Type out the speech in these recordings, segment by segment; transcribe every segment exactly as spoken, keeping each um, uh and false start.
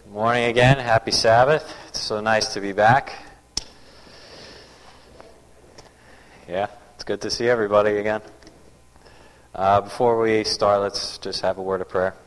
Morning again. Happy Sabbath. It's so nice to be back. Yeah, it's good to see everybody again. Uh, before we start, let's just have a word of prayer.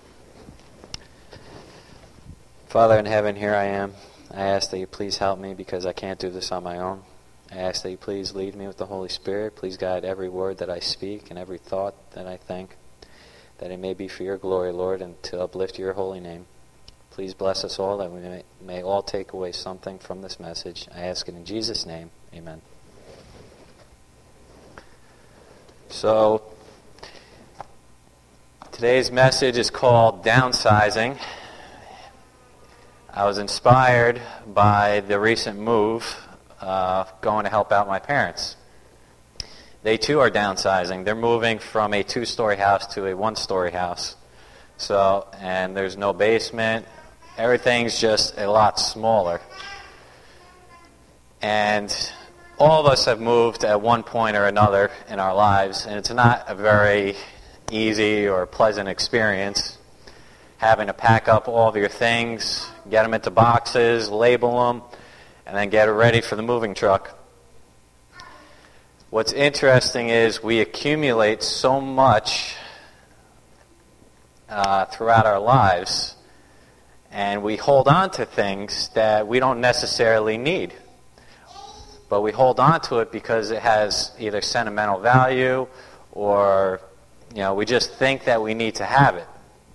Father in heaven, here I am. I ask that you please help me because I can't do this on my own. I ask that you please lead me with the Holy Spirit. Please guide every word that I speak and every thought that I think, that it may be for your glory, Lord, and to uplift your holy name. Please bless us all, that we may, may all take away something from this message. I ask it in Jesus' name. Amen. So, today's message is called Downsizing. I was inspired by the recent move, uh, going to help out my parents. They too are downsizing. They're moving from a two-story house to a one-story house. So, and there's no basement. Everything's just a lot smaller. And all of us have moved at one point or another in our lives, and it's not a very easy or pleasant experience having to pack up all of your things, get them into boxes, label them, and then get it ready for the moving truck. What's interesting is we accumulate so much uh, throughout our lives, and we hold on to things that we don't necessarily need. But we hold on to it because it has either sentimental value or, you know, we just think that we need to have it.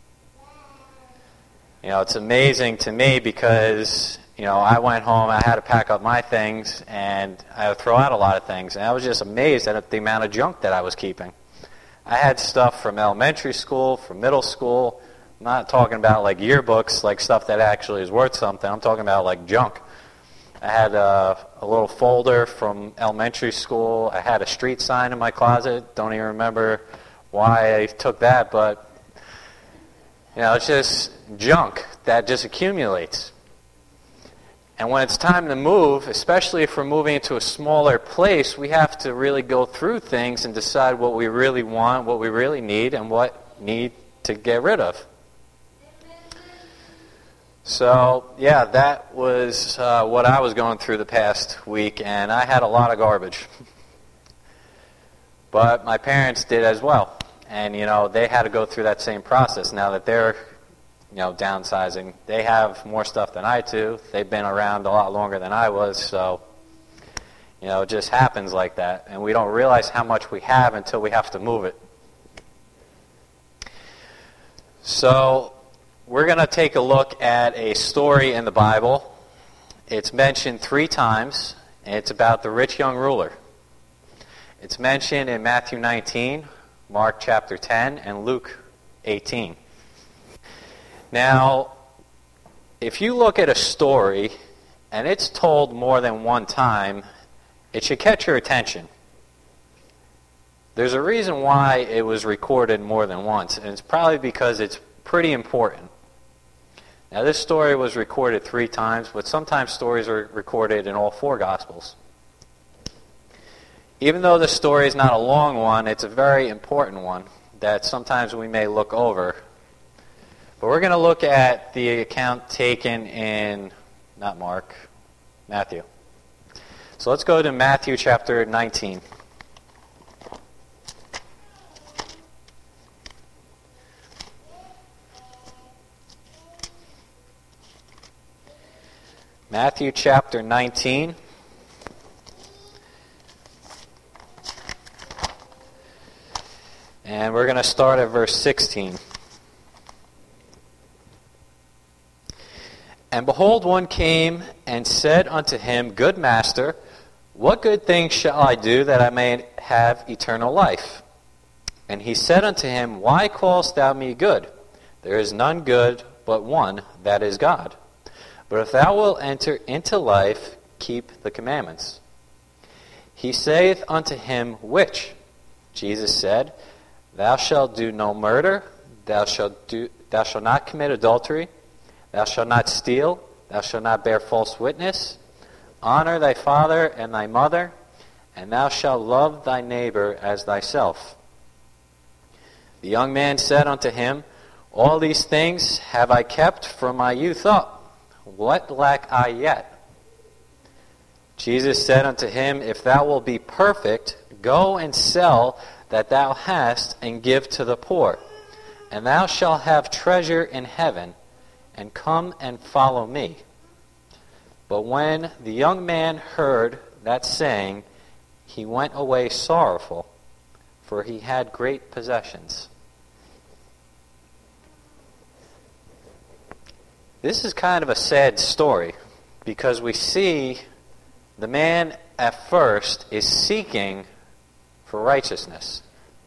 You know, it's amazing to me because, you know, I went home, I had to pack up my things, and I had to throw out a lot of things. And I was just amazed at the amount of junk that I was keeping. I had stuff from elementary school, from middle school. I'm not talking about like yearbooks, like stuff that actually is worth something. I'm talking about like junk. I had a, a little folder from elementary school. I had a street sign in my closet. Don't even remember why I took that, but you know, it's just junk that just accumulates. And when it's time to move, especially if we're moving into a smaller place, we have to really go through things and decide what we really want, what we really need, and what need to get rid of. So, yeah, that was uh, what I was going through the past week, and I had a lot of garbage. But my parents did as well. And, you know, they had to go through that same process. Now that they're, you know, downsizing, they have more stuff than I do. They've been around a lot longer than I was, so, you know, it just happens like that. And we don't realize how much we have until we have to move it. So, we're going to take a look at a story in the Bible. It's mentioned three times, and it's about the rich young ruler. It's mentioned in Matthew nineteen, Mark chapter ten, and Luke eighteen. Now, if you look at a story, and it's told more than one time, it should catch your attention. There's a reason why it was recorded more than once, and it's probably because it's pretty important. Now, this story was recorded three times, but sometimes stories are recorded in all four Gospels. Even though the story is not a long one, it's a very important one that sometimes we may look over. But we're going to look at the account taken in, not Mark, Matthew. So let's go to Matthew chapter nineteen. Matthew chapter nineteen. And we're going to start at verse sixteen. And behold, one came and said unto him, Good master, what good thing shall I do that I may have eternal life? And he said unto him, Why callest thou me good? There is none good but one, that is God. But if thou wilt enter into life, keep the commandments. He saith unto him, Which? Jesus said, Thou shalt do no murder, thou shalt do, thou shalt not commit adultery, thou shalt not steal, thou shalt not bear false witness, honor thy father and thy mother, and thou shalt love thy neighbor as thyself. The young man said unto him, All these things have I kept from my youth up. What lack I yet? Jesus said unto him, If thou wilt be perfect, go and sell that thou hast, and give to the poor, and thou shalt have treasure in heaven, and come and follow me. But when the young man heard that saying, he went away sorrowful, for he had great possessions. This is kind of a sad story, because we see the man at first is seeking for righteousness.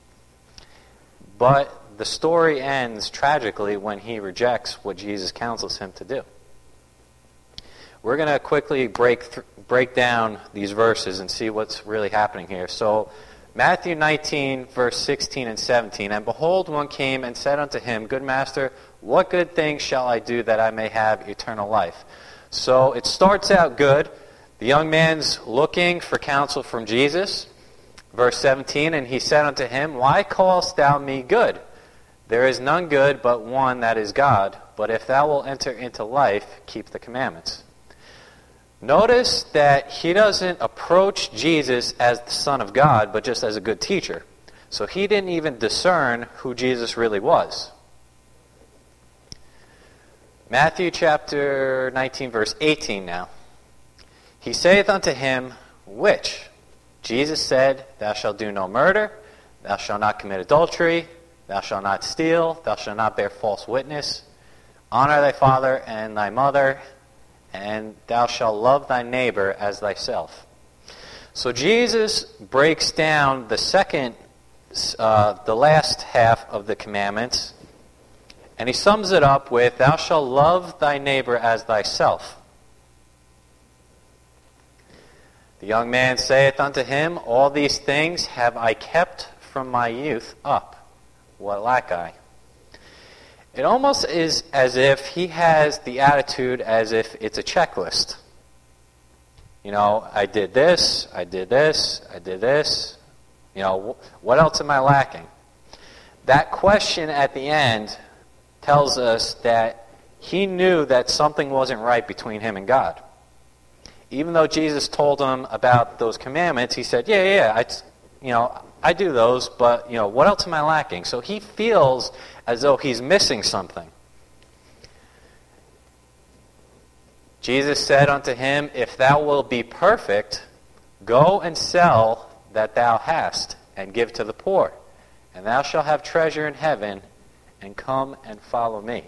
But the story ends tragically when he rejects what Jesus counsels him to do. We're going to quickly break th- break down these verses and see what's really happening here. So, Matthew nineteen, verse sixteen and seventeen, And behold, one came and said unto him, Good master, what good things shall I do that I may have eternal life? So, it starts out good. The young man's looking for counsel from Jesus. Verse seventeen, And he said unto him, Why callest thou me good? There is none good but one, that is God. But if thou wilt enter into life, keep the commandments. Notice that he doesn't approach Jesus as the Son of God, but just as a good teacher. So he didn't even discern who Jesus really was. Matthew chapter nineteen, verse eighteen now. He saith unto him, Which? Jesus said, Thou shalt do no murder, thou shalt not commit adultery, thou shalt not steal, thou shalt not bear false witness, honor thy father and thy mother, and thou shalt love thy neighbor as thyself. So Jesus breaks down the second, uh, the last half of the commandments, and he sums it up with, Thou shalt love thy neighbor as thyself. The young man saith unto him, All these things have I kept from my youth up. What lack I? It almost is as if he has the attitude as if it's a checklist. You know, I did this, I did this, I did this. You know, what else am I lacking? That question at the end tells us that he knew that something wasn't right between him and God. Even though Jesus told him about those commandments, he said, yeah, yeah, yeah, I, you know, I do those, but, you know, what else am I lacking? So he feels as though he's missing something. Jesus said unto him, If thou wilt be perfect, go and sell that thou hast, and give to the poor, and thou shalt have treasure in heaven, and come and follow me.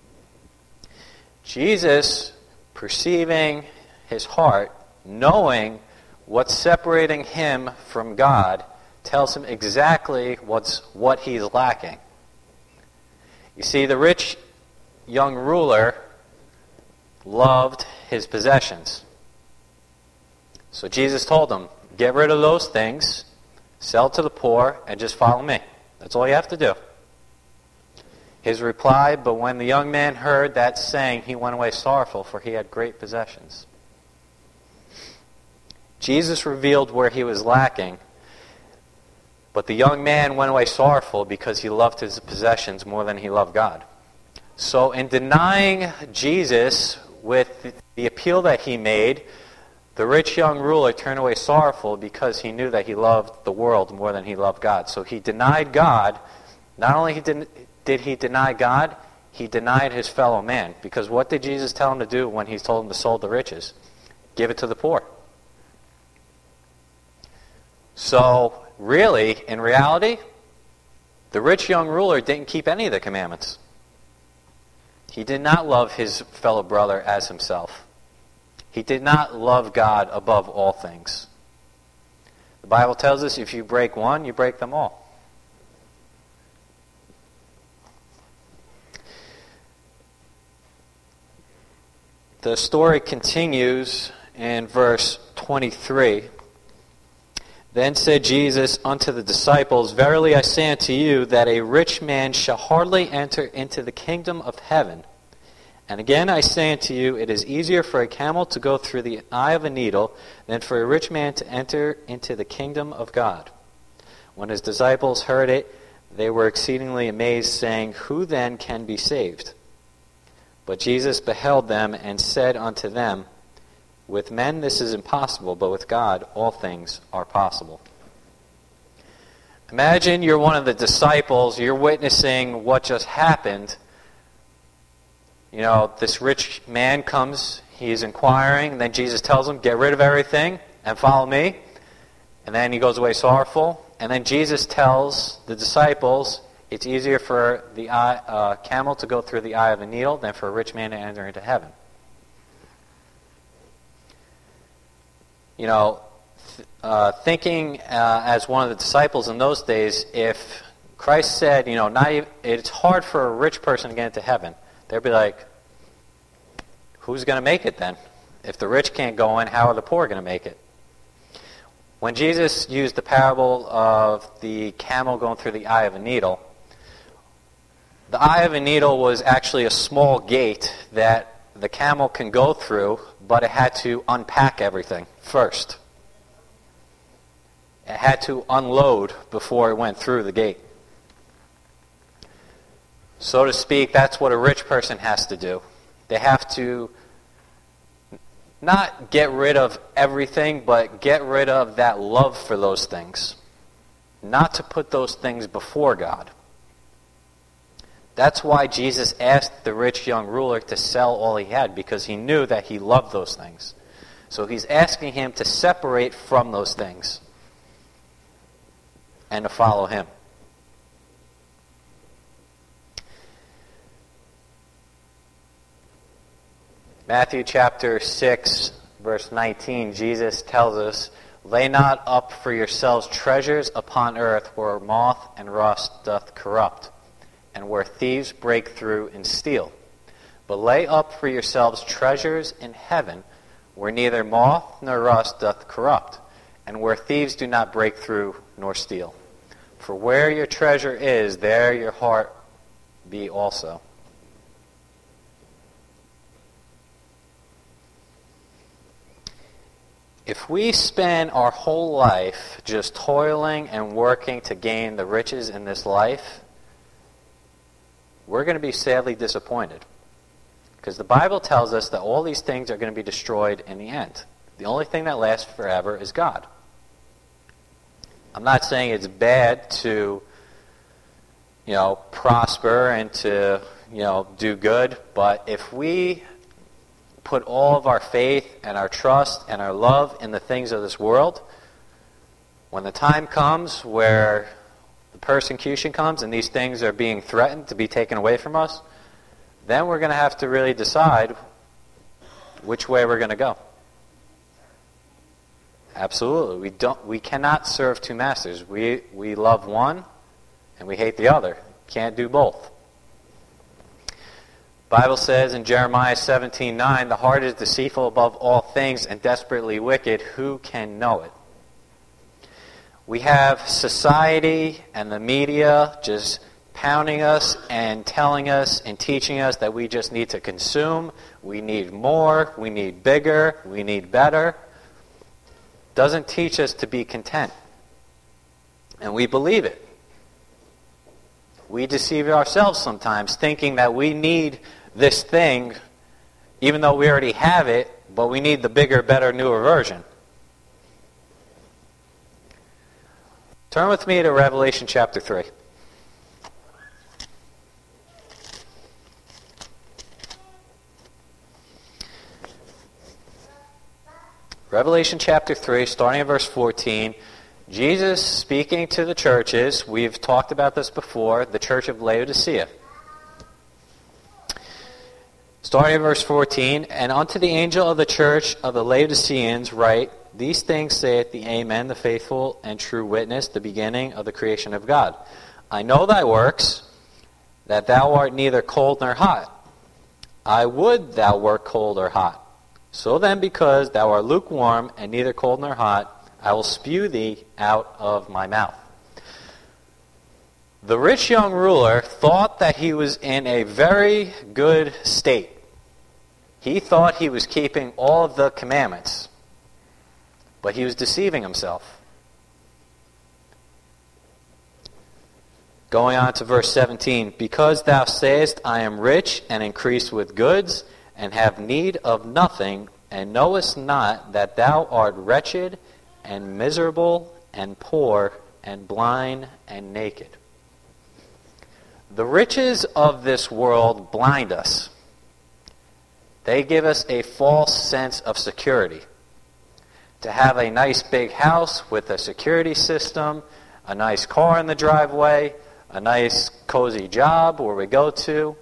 Jesus, perceiving his heart, knowing what's separating him from God, tells him exactly what's what he's lacking. You see, the rich young ruler loved his possessions. So Jesus told him, get rid of those things, sell to the poor, and just follow me. That's all you have to do. His reply, But when the young man heard that saying, he went away sorrowful, for he had great possessions. Jesus revealed where he was lacking, but the young man went away sorrowful because he loved his possessions more than he loved God. So in denying Jesus with the appeal that he made, the rich young ruler turned away sorrowful because he knew that he loved the world more than he loved God. So he denied God. Not only did, did he deny God, he denied his fellow man. Because what did Jesus tell him to do when he told him to sold the riches? Give it to the poor. So, really, in reality, the rich young ruler didn't keep any of the commandments. He did not love his fellow brother as himself. He did not love God above all things. The Bible tells us if you break one, you break them all. The story continues in verse twenty-three. Then said Jesus unto the disciples, Verily I say unto you, that a rich man shall hardly enter into the kingdom of heaven. And again I say unto you, it is easier for a camel to go through the eye of a needle than for a rich man to enter into the kingdom of God. When his disciples heard it, they were exceedingly amazed, saying, Who then can be saved? But Jesus beheld them and said unto them, With men this is impossible, but with God all things are possible. Imagine you're one of the disciples, you're witnessing what just happened. You know, this rich man comes, he's inquiring, and then Jesus tells him, Get rid of everything and follow me. And then he goes away sorrowful. And then Jesus tells the disciples, it's easier for the eye, uh, camel to go through the eye of a needle than for a rich man to enter into heaven. You know, th- uh, thinking uh, as one of the disciples in those days, if Christ said, you know, not even, it's hard for a rich person to get into heaven, they'd be like, who's going to make it then? If the rich can't go in, how are the poor going to make it? When Jesus used the parable of the camel going through the eye of a needle, the eye of a needle was actually a small gate that the camel can go through, but it had to unpack everything first. It had to unload before it went through the gate. So to speak, that's what a rich person has to do. They have to not get rid of everything, but get rid of that love for those things. Not to put those things before God. That's why Jesus asked the rich young ruler to sell all he had, because he knew that he loved those things. So he's asking him to separate from those things and to follow him. Matthew chapter six, verse nineteen, Jesus tells us, Lay not up for yourselves treasures upon earth, where moth and rust doth corrupt, and where thieves break through and steal. But lay up for yourselves treasures in heaven, where neither moth nor rust doth corrupt, and where thieves do not break through nor steal. For where your treasure is, there your heart be also. If we spend our whole life just toiling and working to gain the riches in this life, we're going to be sadly disappointed. Because the Bible tells us that all these things are going to be destroyed in the end. The only thing that lasts forever is God. I'm not saying it's bad to, you know, prosper and to, you know, do good, but if we put all of our faith and our trust and our love in the things of this world, when the time comes where the persecution comes and these things are being threatened to be taken away from us, then we're going to have to really decide which way we're going to go. Absolutely. We don't we cannot serve two masters. We we love one and we hate the other. Can't do both. Bible says in Jeremiah seventeen nine, the heart is deceitful above all things and desperately wicked. Who can know it? We have society and the media just pounding us and telling us and teaching us that we just need to consume, we need more, we need bigger, we need better. Doesn't teach us to be content. And we believe it. We deceive ourselves sometimes thinking that we need this thing even though we already have it, but we need the bigger, better, newer version. Turn with me to Revelation chapter three. Revelation chapter three, starting at verse fourteen. Jesus speaking to the churches. We've talked about this before. The church of Laodicea. Starting at verse fourteen. And unto the angel of the church of the Laodiceans write, These things saith the Amen, the faithful and true witness, the beginning of the creation of God. I know thy works, that thou art neither cold nor hot. I would thou wert cold or hot. So then, because thou art lukewarm and neither cold nor hot, I will spew thee out of my mouth. The rich young ruler thought that he was in a very good state. He thought he was keeping all of the commandments, but he was deceiving himself. Going on to verse seventeen, because thou sayest, I am rich and increased with goods, and have need of nothing, and knowest not that thou art wretched and miserable and poor and blind and naked. The riches of this world blind us. They give us a false sense of security. To have a nice big house with a security system, a nice car in the driveway, a nice cozy job where we go to.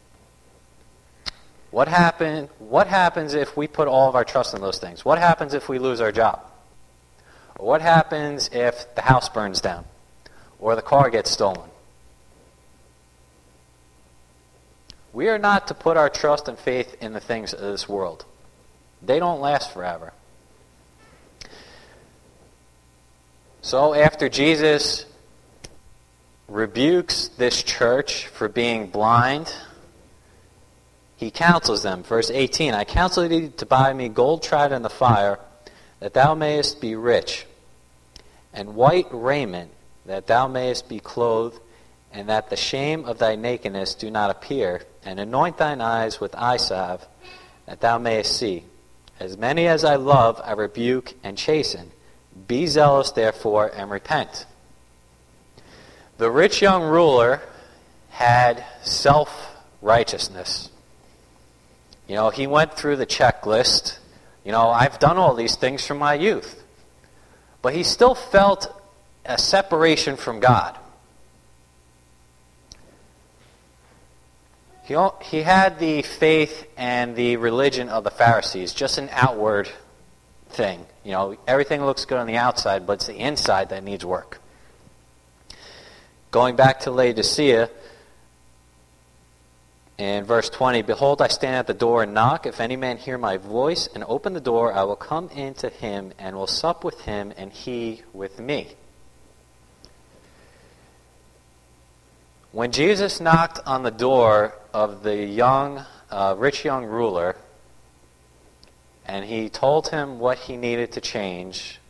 What happen, what happens if we put all of our trust in those things? What happens if we lose our job? What happens if the house burns down or the car gets stolen? We are not to put our trust and faith in the things of this world. They don't last forever. So after Jesus rebukes this church for being blind, he counsels them. Verse eighteen, I counsel thee to buy me gold tried in the fire, that thou mayest be rich, and white raiment, that thou mayest be clothed, and that the shame of thy nakedness do not appear, and anoint thine eyes with eye salve, that thou mayest see. As many as I love, I rebuke and chasten. Be zealous, therefore, and repent. The rich young ruler had self-righteousness. You know, he went through the checklist. You know, I've done all these things from my youth. But he still felt a separation from God. He, he had the faith and the religion of the Pharisees, just an outward thing. You know, everything looks good on the outside, but it's the inside that needs work. Going back to Laodicea, in verse twenty, behold, I stand at the door and knock. If any man hear my voice and open the door, I will come in to him and will sup with him and he with me. When Jesus knocked on the door of the young, uh, rich young ruler, and he told him what he needed to change,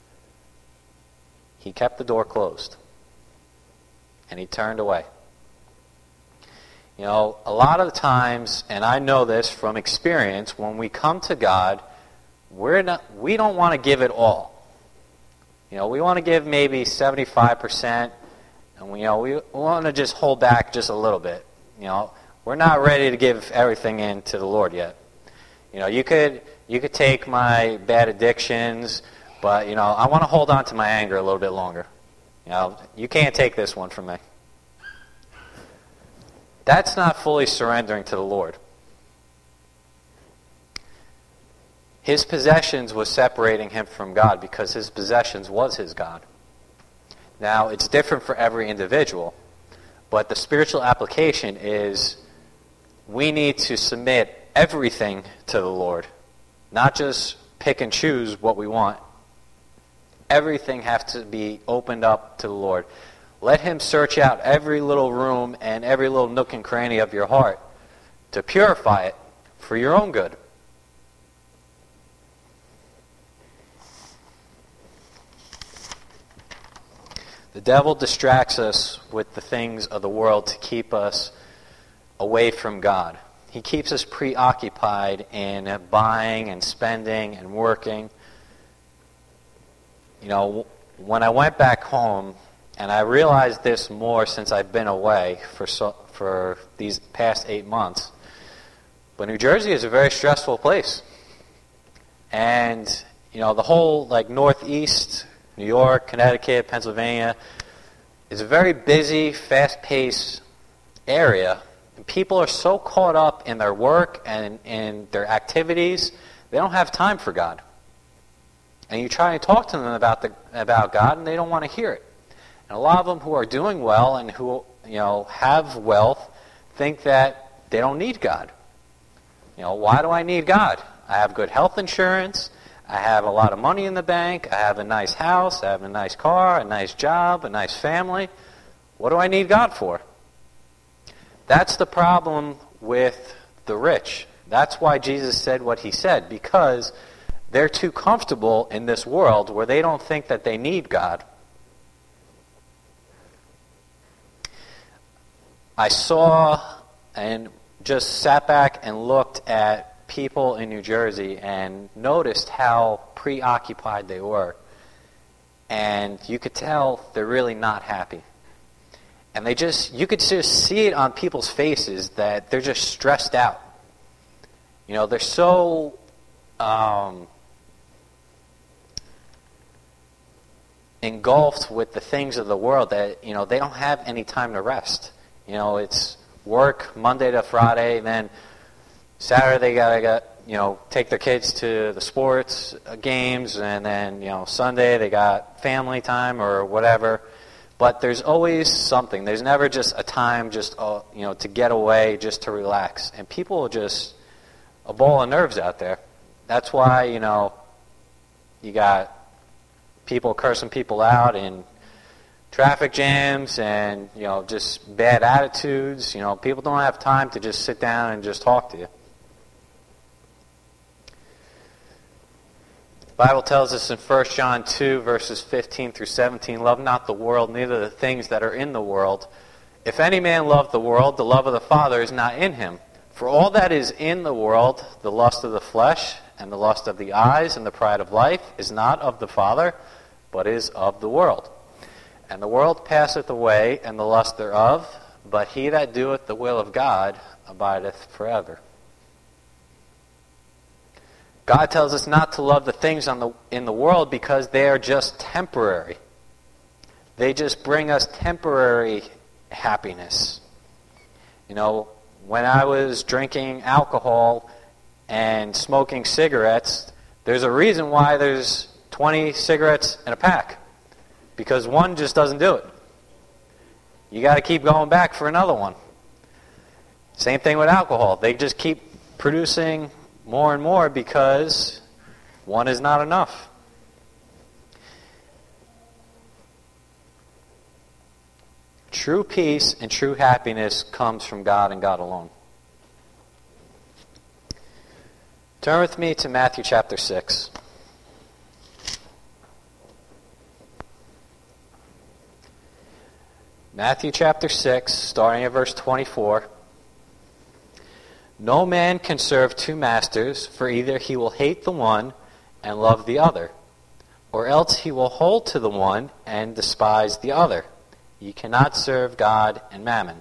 he kept the door closed. And he turned away. You know, a lot of the times, and I know this from experience, when we come to God, we're not, we don't want to give it all. You know, we want to give maybe seventy-five percent, and we, you know, we want to just hold back just a little bit. You know, we're not ready to give everything in to the Lord yet. You know, you could you could take my bad addictions, but, you know, I want to hold on to my anger a little bit longer. You know, you can't take this one from me. That's not fully surrendering to the Lord. His possessions was separating him from God because his possessions was his God. Now, it's different for every individual, but the spiritual application is we need to submit everything to the Lord, not just pick and choose what we want. Everything has to be opened up to the Lord. Let him search out every little room and every little nook and cranny of your heart to purify it for your own good. The devil distracts us with the things of the world to keep us away from God. He keeps us preoccupied in buying and spending and working. You know, when I went back home, and I realized this more since I've been away for so, for these past eight months, but New Jersey is a very stressful place. And, you know, the whole, like, Northeast, New York, Connecticut, Pennsylvania, is a very busy, fast-paced area. And people are so caught up in their work and in their activities, they don't have time for God. And you try to talk to them about the about God, and they don't want to hear it. And a lot of them who are doing well and who, you know, have wealth think that they don't need God. You know, why do I need God? I have good health insurance. I have a lot of money in the bank. I have a nice house. I have a nice car, a nice job, a nice family. What do I need God for? That's the problem with the rich. That's why Jesus said what he said, because they're too comfortable in this world where they don't think that they need God. I saw and just sat back and looked at people in New Jersey and noticed how preoccupied they were. And you could tell they're really not happy. And they just, you could just see it on people's faces that they're just stressed out. You know, they're so um, engulfed with the things of the world that, you know, they don't have any time to rest. You know, it's work Monday to Friday, and then Saturday they gotta get, you know, take their kids to the sports uh, games, and then, you know, Sunday they got family time or whatever. But there's always something. There's never just a time just, uh, you know, to get away, just to relax. And people are just a ball of nerves out there. That's why, you know, you got people cursing people out in traffic jams and, you know, just bad attitudes. You know, people don't have time to just sit down and just talk to you. The Bible tells us in First John two, verses fifteen through seventeen, love not the world, neither the things that are in the world. If any man love the world, the love of the Father is not in him. For all that is in the world, the lust of the flesh, and the lust of the eyes, and the pride of life, is not of the Father, but is of the world. And the world passeth away, and the lust thereof, but he that doeth the will of God abideth forever. God tells us not to love the things on the, in the world because they are just temporary. They just bring us temporary happiness. You know, when I was drinking alcohol and smoking cigarettes, there's a reason why there's twenty cigarettes in a pack. Because one just doesn't do it. You got to keep going back for another one. Same thing with alcohol. They just keep producing more and more because one is not enough. True peace and true happiness comes from God and God alone. Turn with me to Matthew chapter six. Matthew chapter six, starting at verse twenty-four. No man can serve two masters, for either he will hate the one and love the other, or else he will hold to the one and despise the other. You cannot serve God and mammon.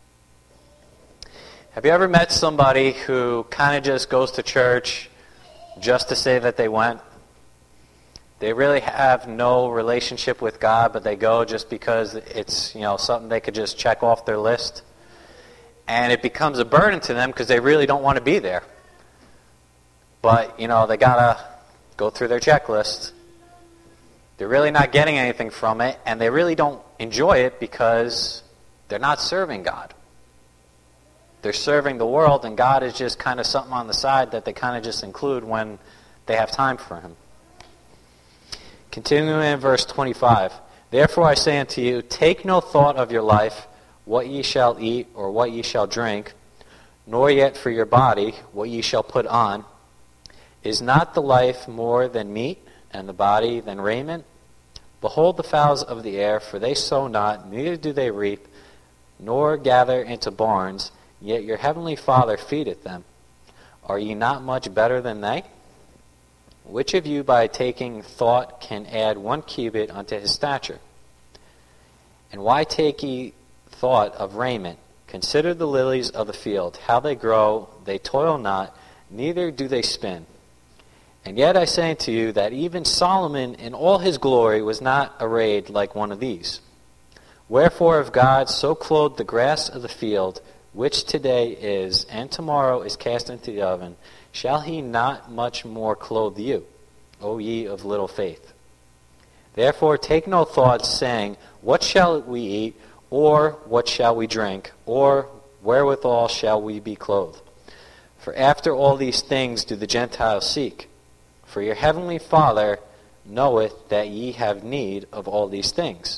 Have you ever met somebody who kind of just goes to church just to say that they went? They really have no relationship with God, but they go just because it's, you know, something they could just check off their list. And it becomes a burden to them because they really don't want to be there. But, you know, they got to go through their checklist. They're really not getting anything from it, and they really don't enjoy it because they're not serving God. They're serving the world, and God is just kind of something on the side that they kind of just include when they have time for Him. Continuing in verse twenty-five. Therefore I say unto you, take no thought of your life, what ye shall eat or what ye shall drink, nor yet for your body what ye shall put on. Is not the life more than meat, and the body than raiment? Behold the fowls of the air, for they sow not, neither do they reap, nor gather into barns, yet your heavenly Father feedeth them. Are ye not much better than they? Which of you by taking thought can add one cubit unto his stature? And why take ye thought of raiment? Consider the lilies of the field, how they grow, they toil not, neither do they spin. And yet I say unto you that even Solomon in all his glory was not arrayed like one of these. Wherefore if God so clothed the grass of the field, which today is, and tomorrow is cast into the oven, shall he not much more clothe you, O ye of little faith? Therefore take no thought, saying, what shall we eat, or what shall we drink, or wherewithal shall we be clothed? For after all these things do the Gentiles seek. For your heavenly Father knoweth that ye have need of all these things.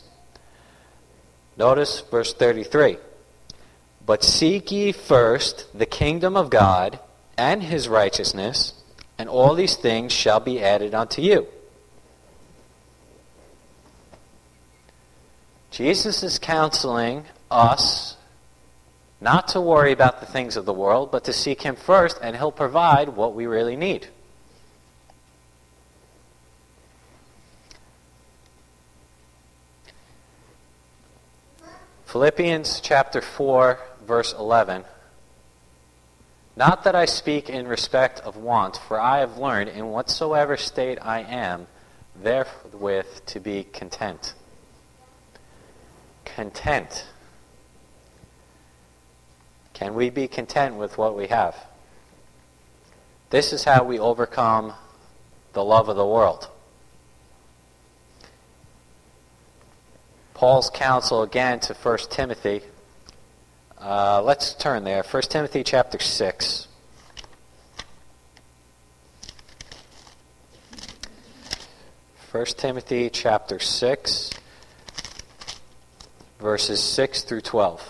Notice verse thirty-three. But seek ye first the kingdom of God and his righteousness, and all these things shall be added unto you. Jesus is counseling us Not to worry about the things of the world, but to seek him first, and he'll provide what we really need. Philippians chapter four, verse eleven. Not that I speak in respect of want, for I have learned in whatsoever state I am, therewith to be content. Content. Can we be content with what we have? This is how we overcome the love of the world. Paul's counsel again to First Timothy. Uh, let's turn there. First Timothy chapter six. First Timothy chapter six, verses six through twelve.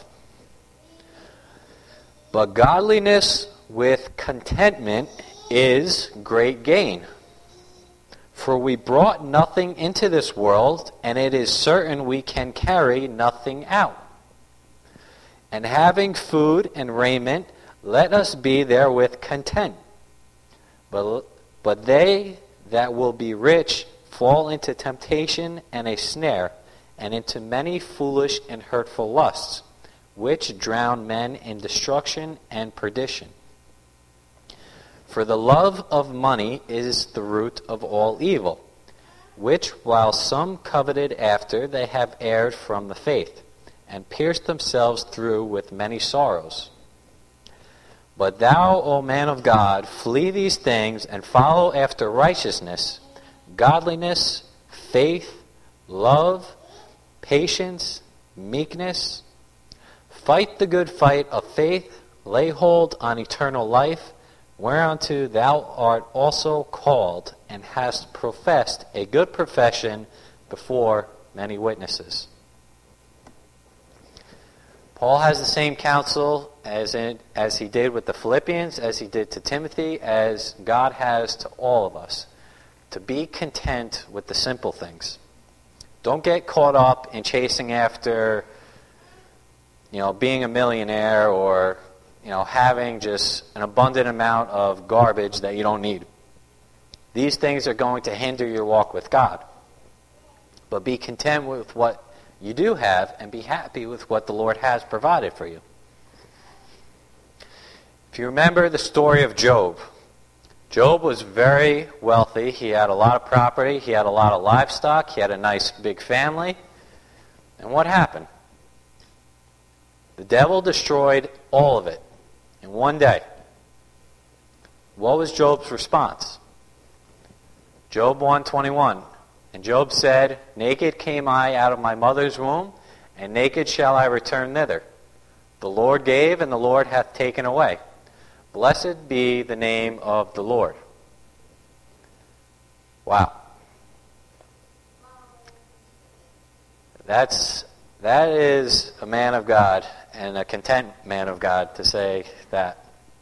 But godliness with contentment is great gain. For we brought nothing into this world, and it is certain we can carry nothing out. And having food and raiment, let us be therewith content. But, but they that will be rich fall into temptation and a snare, and into many foolish and hurtful lusts, which drown men in destruction and perdition. For the love of money is the root of all evil, which while some coveted after, they have erred from the faith, and pierced themselves through with many sorrows. But thou, O man of God, flee these things, and follow after righteousness, godliness, faith, love, patience, meekness. Fight the good fight of faith, lay hold on eternal life, whereunto thou art also called, and hast professed a good profession before many witnesses. Paul has the same counsel as in, as he did with the Philippians, as he did to Timothy, as God has to all of us. To be content with the simple things. Don't get caught up in chasing after, you know, being a millionaire, or, you know, having just an abundant amount of garbage that you don't need. These things are going to hinder your walk with God. But be content with what you do have, and be happy with what the Lord has provided for you. If you remember the story of Job, Job was very wealthy. He had a lot of property. He had a lot of livestock. He had a nice big family. And what happened? The devil destroyed all of it in one day. What was Job's response? Job one twenty-one. And Job said, naked came I out of my mother's womb, and naked shall I return thither. The Lord gave, and the Lord hath taken away. Blessed be the name of the Lord. Wow. That's, that is a man of God, and a content man of God, to say that.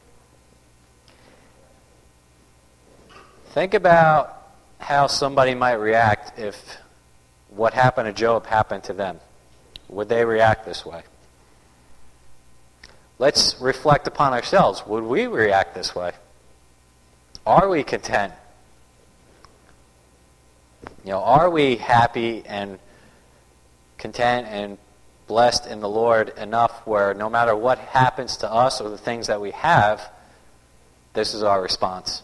Think about how somebody might react if what happened to Job happened to them. Would they react this way? Let's reflect upon ourselves. Would we react this way? Are we content? You know, are we happy and content and blessed in the Lord enough where no matter what happens to us or the things that we have, this is our response?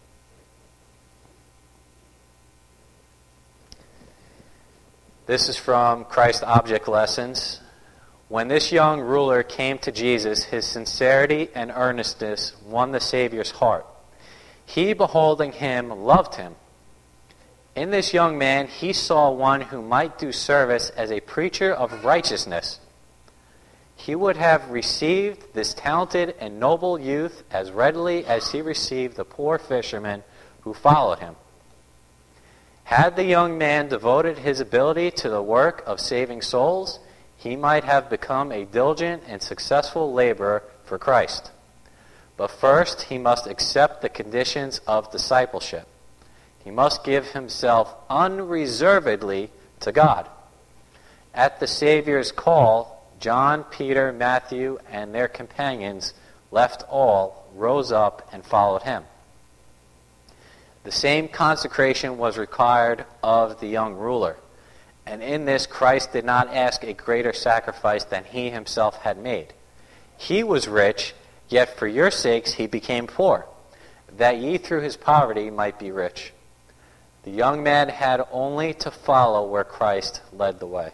This is from Christ Object Lessons. When this young ruler came to Jesus, his sincerity and earnestness won the Savior's heart. He, beholding him, loved him. In this young man, he saw one who might do service as a preacher of righteousness. He would have received this talented and noble youth as readily as he received the poor fisherman who followed him. Had the young man devoted his ability to the work of saving souls, he might have become a diligent and successful laborer for Christ. But first, he must accept the conditions of discipleship. He must give himself unreservedly to God. At the Savior's call, John, Peter, Matthew, and their companions left all, rose up, and followed him. The same consecration was required of the young ruler, and in this Christ did not ask a greater sacrifice than he himself had made. He was rich, yet for your sakes he became poor, that ye through his poverty might be rich. The young man had only to follow where Christ led the way.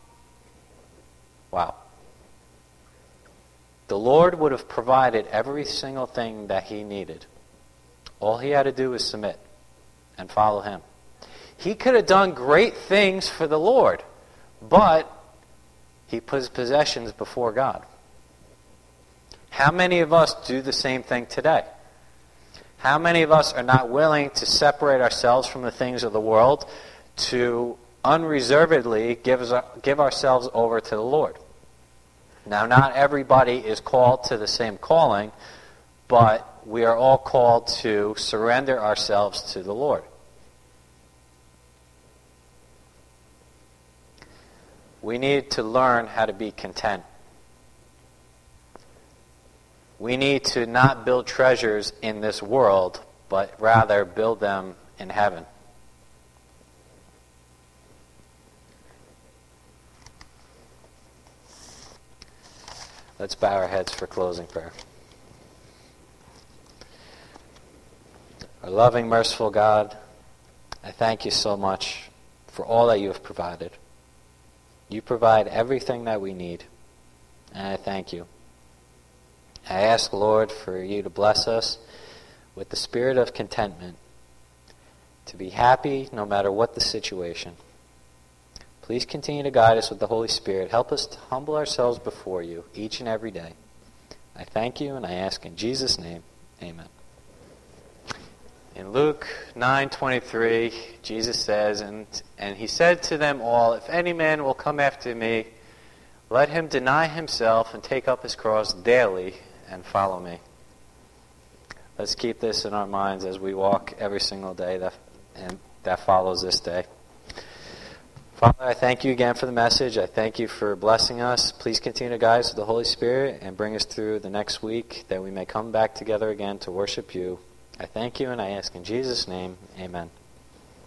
Wow. The Lord would have provided every single thing that he needed. All he had to do was submit and follow him. He could have done great things for the Lord, but he put his possessions before God. How many of us do the same thing today? How many of us are not willing to separate ourselves from the things of the world to unreservedly give, us, give ourselves over to the Lord? Now, not everybody is called to the same calling, but we are all called to surrender ourselves to the Lord. We need to learn how to be content. We need to not build treasures in this world, but rather build them in heaven. Let's bow our heads for closing prayer. Our loving, merciful God, I thank you so much for all that you have provided. You provide everything that we need, and I thank you. I ask, Lord, for you to bless us with the spirit of contentment, to be happy no matter what the situation. Please continue to guide us with the Holy Spirit. Help us to humble ourselves before you each and every day. I thank you, and I ask in Jesus' name, amen. In Luke nine twenty-three, Jesus says, and, and he said to them all, if any man will come after me, let him deny himself and take up his cross daily and follow me. Let's keep this in our minds as we walk every single day that, and that follows this day. Father, I thank you again for the message. I thank you for blessing us. Please continue to guide us with the Holy Spirit and bring us through the next week that we may come back together again to worship you. I thank you and I ask in Jesus' name, amen.